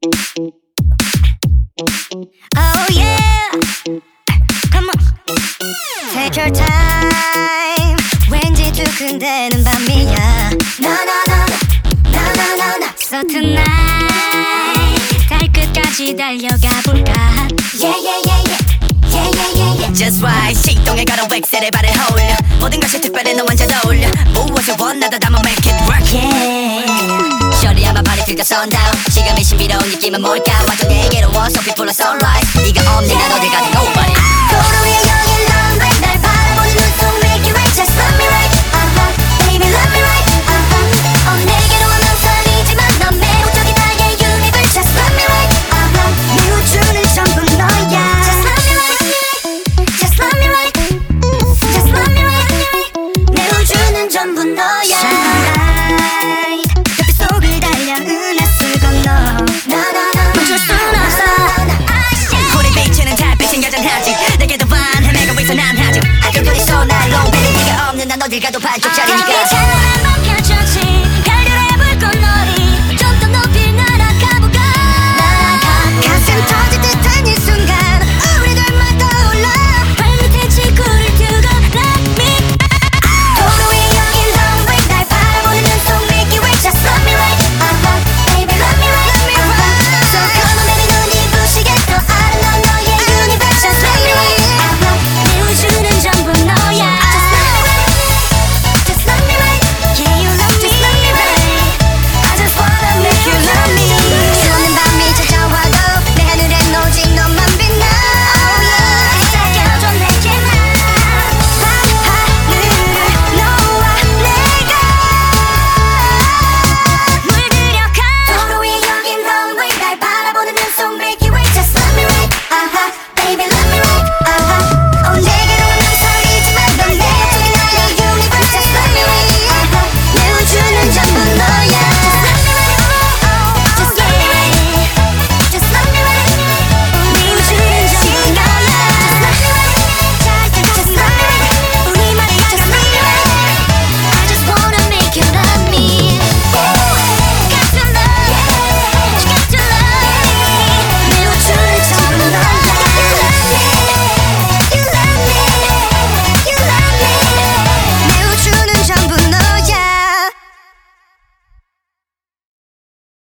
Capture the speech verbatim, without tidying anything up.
Oh yeah, come on. Take your time. 왠지 두근대는 밤이야. No no no no no no no no. So tonight 달끝까지 달려가 볼까? Yeah yeah yeah yeah yeah yeah yeah yeah. Just right 시동에 걸어 웩셀에 발을 홀려 모든 것이 특별해 너 완전 어울려 무엇을 원하든 I'ma make it work Yeah. Shorty I'm about to feel the sundown 지금의 신비로운 느낌은 뭘까 완전 내게로 와서 people are sunrise 네가 없는 난 어딜 가든 nobody 거울 위에 여긴 런웨이 날 바라보는 눈속 make it right just love me right uh-huh baby love me right uh-huh 어 내게로 온 엉설이지만 넌 매혹적인 나의 universe just love me right uh-huh 내 우주는 전부 너야 just love me right just love me right just love me right 내 우주는 전부 너야 Shine 별빛 속을 달려 은하수를 건너 멈출 순 없어 우리 비치는 달빛은 여전하지 내게도 반 헤매고 있어 난 아직 아껴둔 이 손 알로 네가 없는 난 어딜 가도 반쪽짜리니까